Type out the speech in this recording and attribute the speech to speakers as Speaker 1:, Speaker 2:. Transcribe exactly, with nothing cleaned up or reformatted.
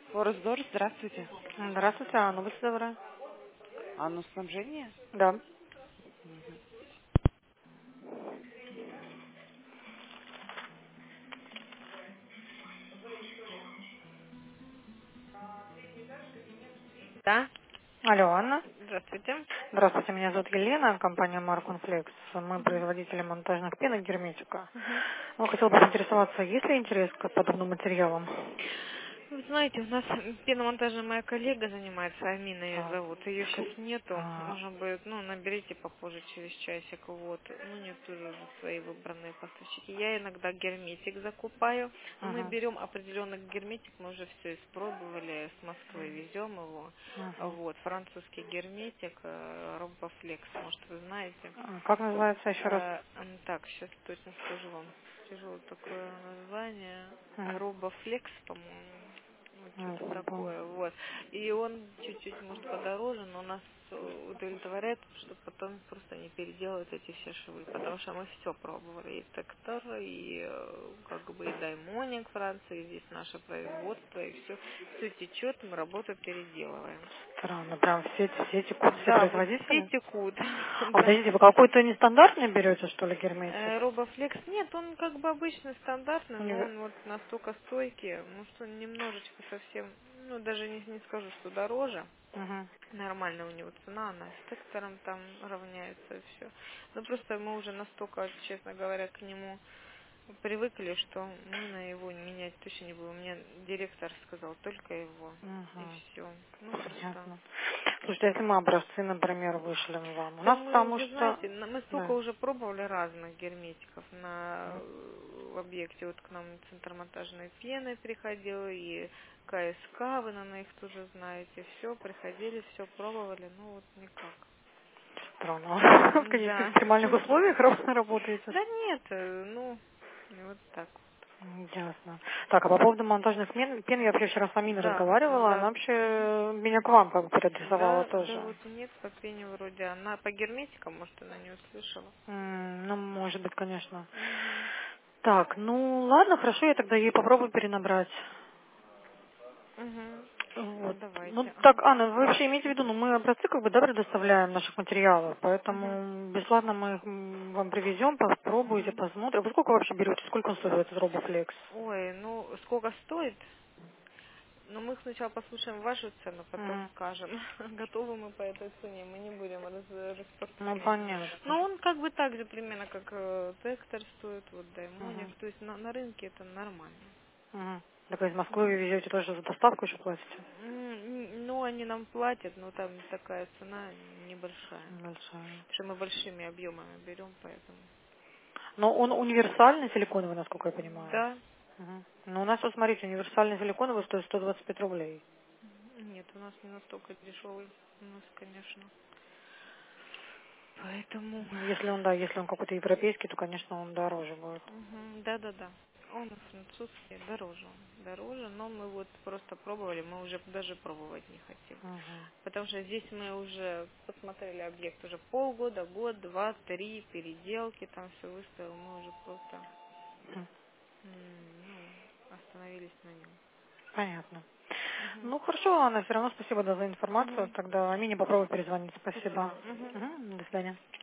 Speaker 1: Форсдор, здравствуйте.
Speaker 2: Здравствуйте, Анна, будьте добры.
Speaker 1: А ну снабжение?
Speaker 2: Да.
Speaker 1: Да,
Speaker 2: Алло, Анна.
Speaker 1: здравствуйте.
Speaker 2: Здравствуйте, меня зовут Елена, компания Марконфлекс. Мы
Speaker 1: Мгм.
Speaker 2: производители монтажных пенок герметика.
Speaker 1: Мгм.
Speaker 2: Ну, хотела бы поинтересоваться, есть ли интерес к подобным материалам?
Speaker 1: Вы знаете, у нас пеномонтажем моя коллега занимается, Амина ее
Speaker 2: А,
Speaker 1: зовут. Ее сейчас
Speaker 2: ску-
Speaker 1: нету.
Speaker 2: а,
Speaker 1: Нужно будет, ну, наберите попозже через часик. Вот. Ну, нет, тоже уже свои выбранные поставщики. Я иногда герметик закупаю. Но мы
Speaker 2: мгм,
Speaker 1: берем определенный герметик, мы уже все испробовали, с Москвы везем его.
Speaker 2: мгм.
Speaker 1: Вот, французский герметик, э, Робофлекс, может, вы знаете.
Speaker 2: А, Как называется еще раз?
Speaker 1: Э, м, так, сейчас точно скажу вам. Тяжелое такое название.
Speaker 2: Мгм.
Speaker 1: Робофлекс, по-моему. Вот
Speaker 2: М,
Speaker 1: что-то
Speaker 2: забыла.
Speaker 1: такое. Вот. И он чуть-чуть, может, подороже, но нас э, удовлетворяет, что потом просто не переделают эти все швы. Потому что мы все пробовали. И Тектор, и э, как бы и Даймоник Франции, и здесь наше производство, и все. Все течет, мы работу переделываем.
Speaker 2: Странно, прям все, эти- все текут, все
Speaker 1: Да, вот все
Speaker 2: производители?
Speaker 1: текут.
Speaker 2: А
Speaker 1: Да.
Speaker 2: подождите, вы какой-то нестандартный берете, что ли, герметик?
Speaker 1: Э, Робофлекс, нет, он как бы обычный, стандартный, но
Speaker 2: Универ-
Speaker 1: он вот настолько стойкий, ну что немножечко совсем, ну даже не, не скажу, что дороже.
Speaker 2: Мгм.
Speaker 1: Нормальная у него цена, она с тектором там равняется и все. Ну просто мы уже настолько, честно говоря, к нему привыкли, что мы на его менять точно не будем. Мне директор сказал только его. И
Speaker 2: Мгм.
Speaker 1: все. Ну просто.
Speaker 2: Понятно. Слушайте, если мы образцы, например, вышлем вам, у
Speaker 1: Да
Speaker 2: нас
Speaker 1: мы,
Speaker 2: потому
Speaker 1: вы
Speaker 2: что...
Speaker 1: знаете, на- мы столько
Speaker 2: Да.
Speaker 1: уже пробовали разных герметиков на
Speaker 2: Мгм.
Speaker 1: э, в объекте. Вот к нам центромонтажной пеной приходил, и КСК, вы, наверное, их тоже знаете. Все, приходили, все пробовали, ну вот никак.
Speaker 2: Странно. В каких-то
Speaker 1: Да.
Speaker 2: экстремальных условиях раб- работаете?
Speaker 1: Да нет, э, ну, вот так.
Speaker 2: М, Ясно. Так, а по поводу монтажных пен, пен я вообще вчера с Аминой
Speaker 1: Да,
Speaker 2: разговаривала, она
Speaker 1: да. Мгм.
Speaker 2: вообще меня к вам как бы переадресовала
Speaker 1: Да, да
Speaker 2: тоже.
Speaker 1: вот нет, по пене вроде. Она по герметикам, может, она не услышала.
Speaker 2: М, Ну, может быть, конечно.
Speaker 1: Угу.
Speaker 2: Так, ну ладно, хорошо, я тогда ей попробую перенабрать.
Speaker 1: Угу.
Speaker 2: Вот. Ну,
Speaker 1: Давайте, ага.
Speaker 2: так, Анна, вы вообще имеете в виду, ну, мы образцы как бы, да, предоставляем наших материалов,
Speaker 1: Угу.
Speaker 2: поэтому бесплатно мы их м, вам привезем, попробуйте,
Speaker 1: Угу.
Speaker 2: посмотрите. Вы сколько вообще берете, сколько он стоит, этот Робофлекс?
Speaker 1: Ой, ну сколько стоит? Ну мы сначала послушаем вашу цену, потом
Speaker 2: Мгм.
Speaker 1: скажем, готовы мы по этой цене, мы не будем раз-
Speaker 2: Ну,
Speaker 1: распространять.
Speaker 2: понятно.
Speaker 1: Но он как бы так же примерно, как э, Тектор стоит, вот Даймоник,
Speaker 2: Мгм.
Speaker 1: то есть на, на рынке это нормально.
Speaker 2: Мгм. Так вы из Москвы вы
Speaker 1: Мгм.
Speaker 2: везете тоже за доставку еще платите?
Speaker 1: М, н- Ну, они нам платят, но там такая цена небольшая.
Speaker 2: Большая.
Speaker 1: Потому что мы большими объемами берем, поэтому.
Speaker 2: Но он универсальный силиконовый, насколько я понимаю.
Speaker 1: Да,
Speaker 2: Мгм. Ну, у нас, вот смотрите, универсальный силиконовый стоит сто двадцать пять рублей.
Speaker 1: нет, у нас не настолько дешевый. У нас, конечно. Поэтому.
Speaker 2: Если он, да, если он какой-то европейский, то, конечно, он дороже будет.
Speaker 1: Мгм, да-да-да. Он французский, дороже он. Дороже, но мы вот просто пробовали, мы уже даже пробовать не хотим.
Speaker 2: Мгм.
Speaker 1: Потому что здесь мы уже посмотрели объект уже полгода, год, два, три, переделки, там все выставил, мы уже просто
Speaker 2: Мгм.
Speaker 1: м, ну, остановились на нем.
Speaker 2: Понятно.
Speaker 1: Мгм.
Speaker 2: Ну, хорошо, Анна, все равно спасибо да, за информацию.
Speaker 1: Мгм.
Speaker 2: Тогда Амине попробую перезвонить. Спасибо.
Speaker 1: Спасибо. Мгм.
Speaker 2: Мгм. До свидания.